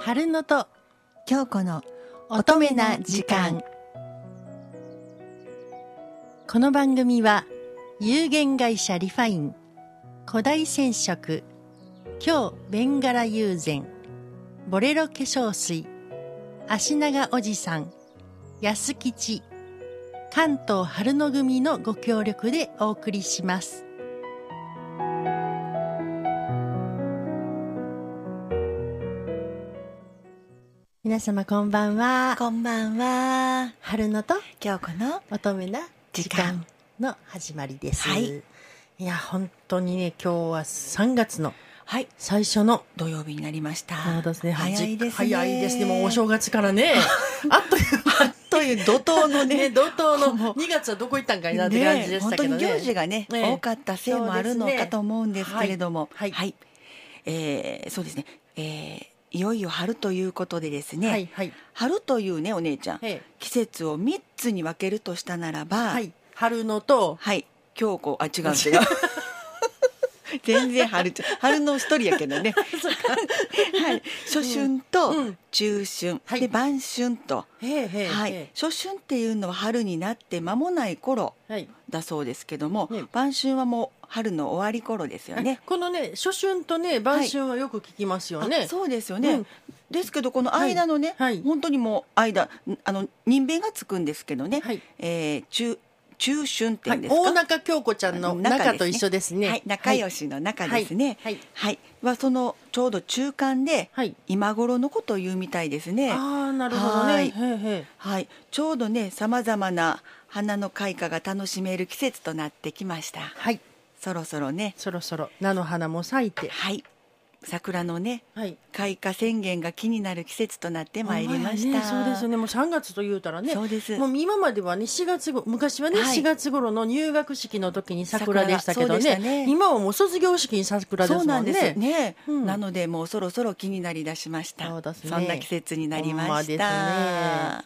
春野と京子の乙女な時間。この番組は有限会社リファイン、古代染色、京ベンガラ友禅、ボレロ化粧水、足長おじさん、安吉、関東春野組のご協力でお送りします。皆様こんばんは。 こんばんは。 春野と京子の乙女な時間の始まりです。はい。いや本当にね、今日は3月の最初の土曜日になりました。 そうですね。 早いですね。 早いですね。もうお正月からね。あっという怒涛のね、 怒涛の2月はどこ行ったんかいなって感じでしたけどね。 本当に行事がね、多かったせいもあるのかと思うんですけれども、はい。そうですね。いよいよ春ということでですね、はいはい、春というねお姉ちゃん、季節を3つに分けるとしたならば、はい、 春のと、 はい、京子、違う全然春の一人やけどねはい、初春と中春、で晩春と、はい、初春っていうのは春になって間もない頃だそうですけども、晩春はもう春の終わり頃ですよね。 このね初春とね晩春はよく聞きますよね。 そうですよね、ですけどこの間のね、本当にもう間人弁がつくんですけどね、中春っていうんですか、 大中京子ちゃんの中と一緒ですね。 仲良しの中ですね。はそのちょうど中間で今頃のことを言うみたいですね。 ああ、なるほどね。 はい、ちょうどねさまざまな花の開花が楽しめる季節となってきました。はい、そろそろ菜の花も咲いて、 はい、桜のね、開花宣言が気になる季節となってまいりました。 そうですね。もう3月と言うたらね、 そうです。 もう今まではね昔はね、4月頃の入学式の時に桜でしたけどね、今はもう卒業式に桜ですもんね。 そうなんですね、なのでもうそろそろ気になりだしました。そんな季節になりました。はい、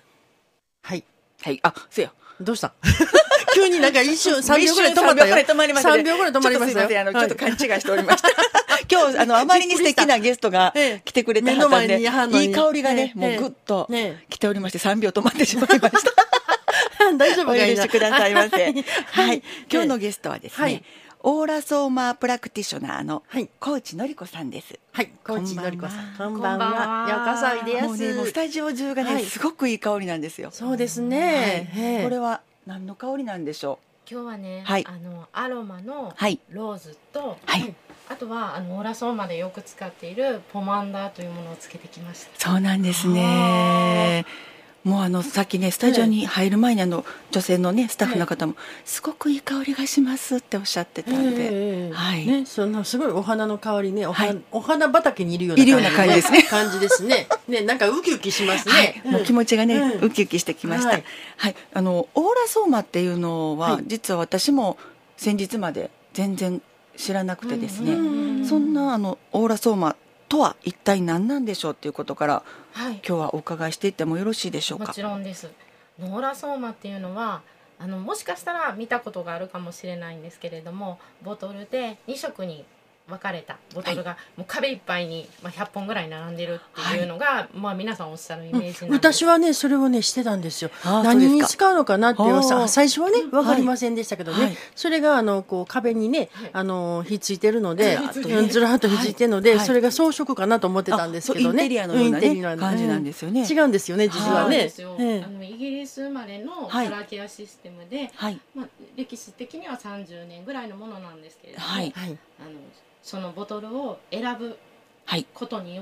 そうや、 どうした急になんか一瞬3秒ぐらい止まったよ。3秒ぐらい止まりましたよ。 ちょっと勘違いしておりました今日あまりに素敵なゲストが来てくれたはったんで、いい香りがねもうぐっと来ておりまして3秒止まってしまいました大丈夫かいな、 お許しくださいませはい、今日のゲストはですね、オーラソーマープラクティショナーの高内典子さんです。 はい、高内典子さん、こんばんは。ようこそおいでやす。 もうね、もうスタジオ中がね、すごくいい香りなんですよ。 そうですね。 これは何の香りなんでしょう。今日はね、アロマのローズと、あとはオーラソーマでよく使っているポマンダーというものをつけてきました。 そうなんですね。もうさっきねスタジオに入る前に女性のねスタッフの方もすごくいい香りがしますっておっしゃってたんで、 ね、そんなすごいお花の香りね、お花畑にいるような感じですね。感じですね。ね、なんかウキウキしますね。 もう気持ちがねウキウキしてきました。はい、オーラソーマっていうのは実は私も先日まで全然知らなくてですね、そんなオーラソーマとは一体何なんでしょうっていうことから、今日はお伺いしていってもよろしいでしょうか。 もちろんです。オーラソーマっていうのはもしかしたら見たことがあるかもしれないんですけれども、ボトルで2色に分かれたボトルがもう壁いっぱいに100本ぐらい並んでるっていうのが、皆さんおっしゃるイメージなんです。 私はねそれをねしてたんですよ。何に使うのかなって最初はね分かりませんでしたけどね、それがこう壁にねひっついてるので、ずらっとひっついてるので、それが装飾かなと思ってたんですけどね。 インテリアのような感じなんですよね。 違うんですよね、実はね。 イギリス生まれのカラーケアシステムで、歴史的には30年ぐらいのものなんですけれども、そのボトルを選ぶことによって、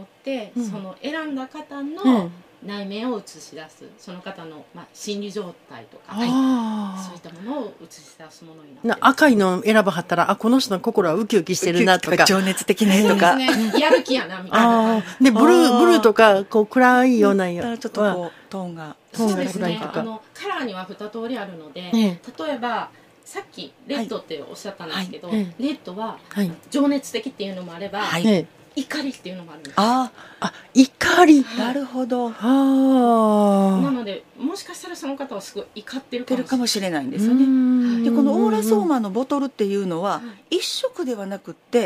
その選んだ方の内面を映し出す、その方の心理状態とか、そういったものを映し出すものになってます。 赤いの選ばはったら、この人の心はウキウキしてるなとか、 情熱的なとか、 やる気やなみたいな。 でブルーとかこう暗いようなちょっとこうトーンが暗いとか、カラーには2通りあるので、例えばさっきレッドっておっしゃったんですけど、レッドは情熱的っていうのもあれば、怒りっていうのもあるんです。 怒り。 なるほど。 なのでもしかしたらその方はすごい怒ってるかもしれないんですよね。でこのオーラソーマのボトルっていうのは一色ではなくって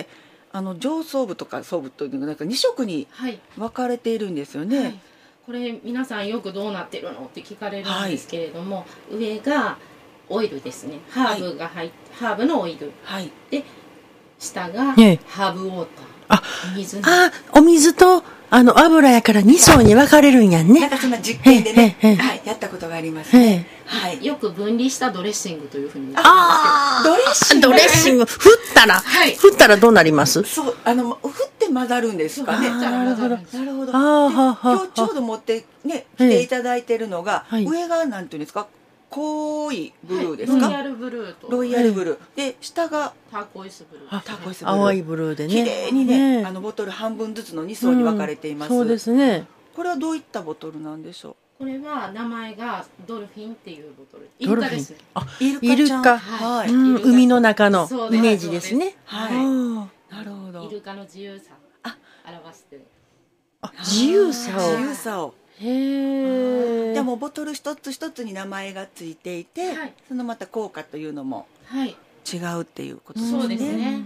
上層部とか層部というのがなんか2色に分かれているんですよね。はい、 これ皆さんよくどうなってるのって聞かれるんですけれども、上がオイルですね。ハーブが入って、ハーブのオイル。で、下がハーブウォーター。 お水と油やから2層に分かれるんやんね。 なんかそんな実験でね、やったことがありますね。 よく分離したドレッシングというふうに言ってますけど。ドレッシング振ったらどうなります？ そう、振って混ざるんですかね。 なるほど。 今日ちょうど持ってね来ていただいてるのが、上がなんていうんですか、濃いブルーですか？ ロイヤルブルーと。 ロイヤルブルーで、下がターコイスブルー。 ターコイスブルー。 淡いブルーでね。 綺麗にね、ボトル半分ずつの2層に分かれています。 そうですね。 これはどういったボトルなんでしょう？ これは名前がドルフィンっていうボトル。イルカですね。 イルカ。海の中のイメージですね。 はい。なるほど。 イルカの自由さを表してる。 自由さを。 へえ。でもボトル一つ一つに名前がついていて、そのまた効果というのも違うっていうことですね。 そうですね。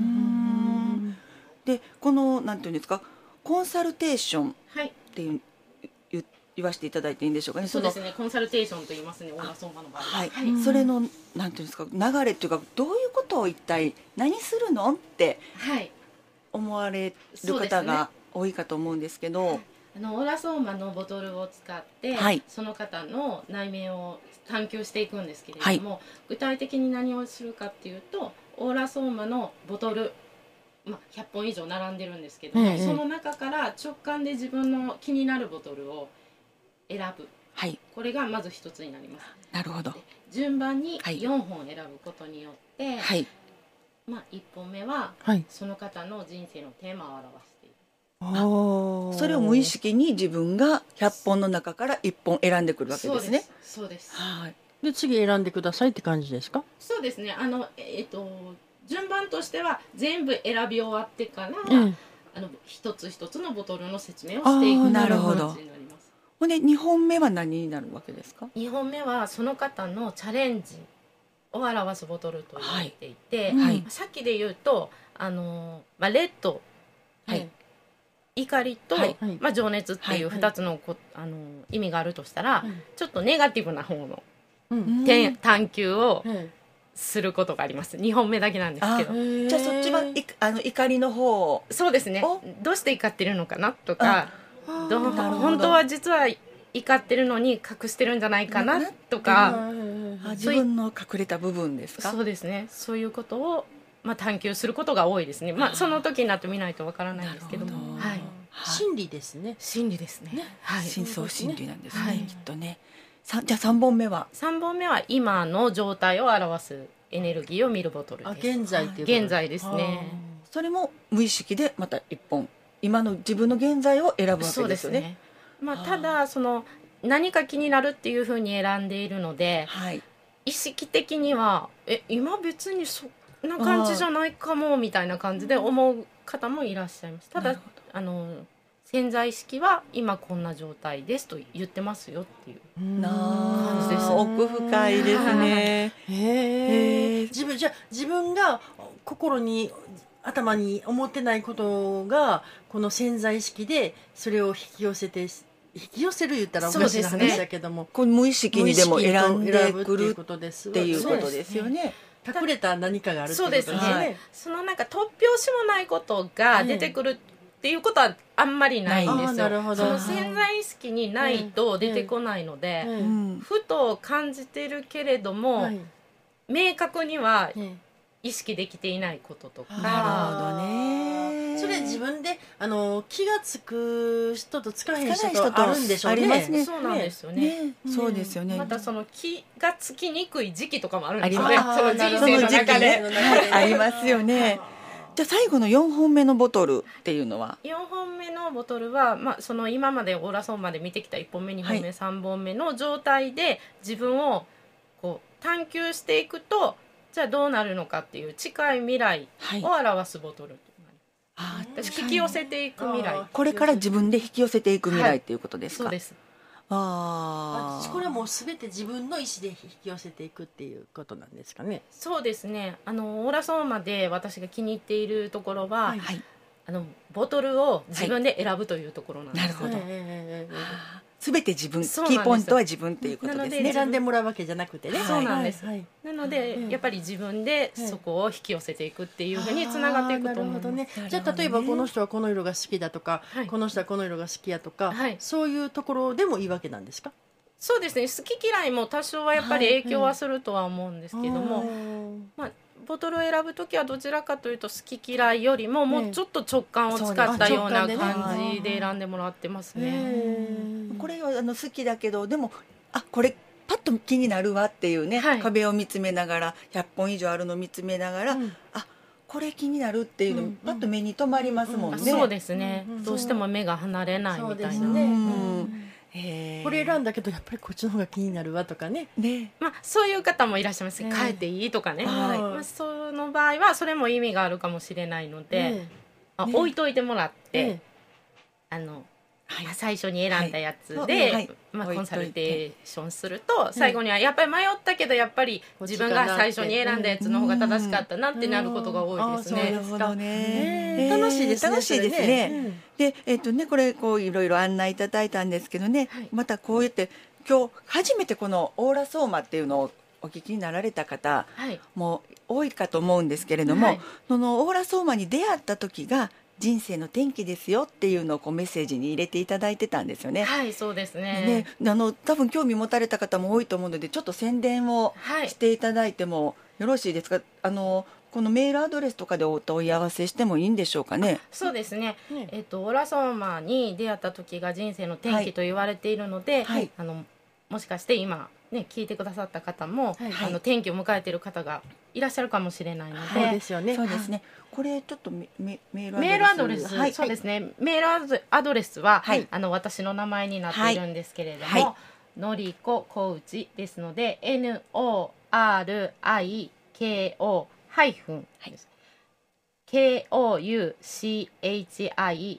で、このなんていうんですか、コンサルテーションっていう言わせていただいていいんでしょうかね。 そうですね。コンサルテーションと言いますね。オーラソーマの場合。 はい。それのなんていうんですか、流れっていうか、どういうことを一体何するのって思われる方が多いかと思うんですけど。 オーラソーマのボトルを使って、その方の内面を探求していくんですけれども、具体的に何をするかっていうと、オーラソーマのボトル、100本以上並んでるんですけども、その中から直感で自分の気になるボトルを選ぶ、これがまず一つになります。 なるほど。 順番に4本選ぶことによって、1本目はその方の人生のテーマを表している。 それを無意識に自分が100本の中から1本選んでくるわけですね。 そうです。 で、次選んでくださいって感じですか？ そうですね。順番としては全部選び終わってから、一つ一つのボトルの説明をしていく。 なるほど。ほんで2本目は何になるわけですか？2 本目はその方のチャレンジを表すボトルと言われていて、さっきで言うとレッド、怒りと、情熱っていう2つの意味があるとしたら、ちょっとネガティブな方の探求をすることがあります。2本目だけなんですけど。 じゃあそっちは怒りの方。 そうですね。どうして怒ってるのかなとか、本当は実は怒ってるのに隠してるんじゃないかなとか、 自分の隠れた部分ですか？ そうですね。そういうことを探求することが多いですね。その時になってみないとわからないんですけども、 心理ですね。 心理ですね。 深層心理なんですね。きっとね。じゃあ3本目は ？3本目は今の状態を表すエネルギーを見るボトルです。 現在っていうこと。 現在ですね。 それも無意識でまた1本今の自分の現在を選ぶわけですよね。そうですね。 ただ何か気になるっていうふうに選んでいるので、意識的には今別にそんな感じじゃないかもみたいな感じで思う方もいらっしゃいます。ただ潜在意識は今こんな状態ですと言ってますよっていう感じです。 奥深いですね。 自分が心に頭に思ってないことがこの潜在意識でそれを引き寄せる言ったらおかしな話だけども、 この無意識にでも選んでくるっていうことですよね。 隠れた何かがあるってことですね。 なんか突拍子もないことが出てくるっていうことはあんまりないんですよ。その潜在意識にないと出てこないので、ふと感じてるけれども、明確には意識できていないこととか。 なるほどね。 それ自分で気がつく人とつかへん人とあるんでしょうね。 ありますね。 そうなんですよね。 そうですよね。 また気がつきにくい時期とかもあるんですよね。その人生の中でありますよね。じゃあ最後の4本目のボトルっていうのは ？4本目のボトルは、今までオーラソーマで見てきた1本目2本目、3本目の状態で自分を探求していくと、じゃあどうなるのかっていう近い未来を表すボトルとなります。引き寄せていく未来。 これから自分で引き寄せていく未来っていうことですか？ そうです。 これはもう全て自分の意思で引き寄せていくっていうことなんですかね。 そうですね。オーラソーマで私が気に入っているところは、はい、ボトルを自分で選ぶというところなんです。 なるほど。全て自分、キーポイントは自分っていうことですね。 選んでもらうわけじゃなくてね。 そうなんです。なのでやっぱり自分でそこを引き寄せていくっていうふうにつながっていくと思うね。 じゃあ例えばこの人はこの色が好きだとか、この人はこの色が好きやとか、そういうところでもいいわけなんですか。 そうですね。好き嫌いも多少はやっぱり影響はするとは思うんですけども、ボトルを選ぶときはどちらかというと好き嫌いよりももうちょっと直感を使ったような感じで選んでもらってますね。 これは好きだけどでもこれパッと気になるわっていうね、壁を見つめながら100本以上あるの見つめながら、これ気になるっていうのパッと目に留まりますもんね。 そうですね。どうしても目が離れないみたいな。 これ選んだけどやっぱりこっちの方が気になるわとかね。 そういう方もいらっしゃいます。変えていいとかね。その場合はそれも意味があるかもしれないので、置いといてもらって、最初に選んだやつでコンサルテーションすると、最後にはやっぱり迷ったけどやっぱり自分が最初に選んだやつの方が正しかったなってなることが多いですね。 なるほどね。 楽しいですね。 楽しいですね。でこれいろいろ案内いただいたんですけどね、またこうやって今日初めてこのオーラソーマっていうのをお聞きになられた方も多いかと思うんですけれども、そのオーラソーマに出会った時が人生の転機ですよっていうのをメッセージに入れていただいてたんですよね。 はい、そうですね。 多分興味持たれた方も多いと思うのでちょっと宣伝をしていただいてもよろしいですか。このメールアドレスとかでお問い合わせしてもいいんでしょうかね。 そうですね。オーラソーマに出会った時が人生の転機と言われているので、もしかして今ね聞いてくださった方も、転機を迎えている方がいらっしゃるかもしれないので、 そうですよね。 そうですね。これちょっとメールアドレス、そうですね。メールアドレスは、私の名前になっているんですけれども、のりここうちですので NORIKO KOUCHI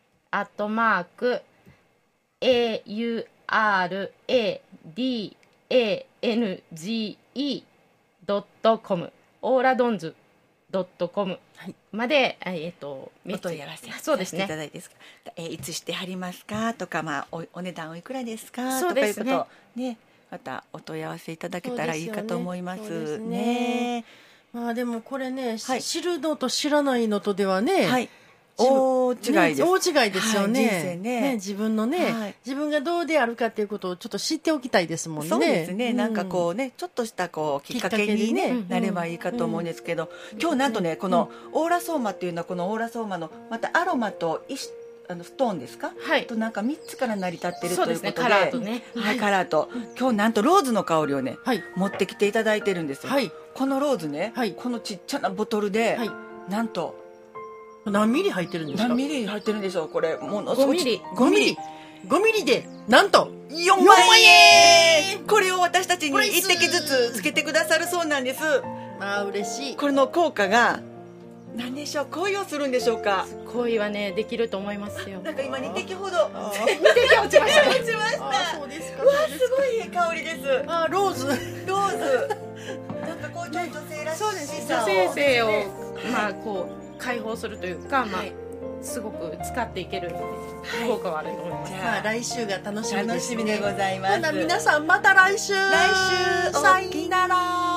AURADANGE.com オーラドンズ.com まで、 お問い合わせそうですね。 いただいてですか。いつしてはりますかとか、お値段おいくらですかとかいうことね、またお問い合わせいただけたらいいかと思いますね。 でもこれね、知るのと知らないのとではね、 大違いです。 大違いですよね。 人生ね。 自分のね、自分がどうであるかっていうことをちょっと知っておきたいですもんね。 そうですね。なんかこうね、ちょっとしたきっかけになればいいかと思うんですけど、今日なんとね、このオーラソーマっていうのはこのオーラソーマのまたアロマとストーンですか？となんか3つから成り立ってるということで、 カラーとね。 カラーと今日なんとローズの香りをね持ってきていただいてるんですよ。このローズね、このちっちゃなボトルでなんと何ミリ入ってるんですか？ 何ミリ入ってるんでしょう。これものすごい 5ミリ 5ミリでなんと 4万円。これを私たちに1滴ずつつけてくださるそうなんです。 嬉しい。 これの効果が何でしょう。恋をするんでしょうか。 恋はねできると思いますよ。 なんか今2滴ほど 2滴落ちました。 落ちました。 そうですか。 わあすごいいい香りです。 ローズなんかこうちょっと女性らしさを、 女性性をこう解放するというか、すごく使っていける効果はあると思います。 来週が楽しみですね。 楽しみでございます。 皆さんまた来週。 さよなら。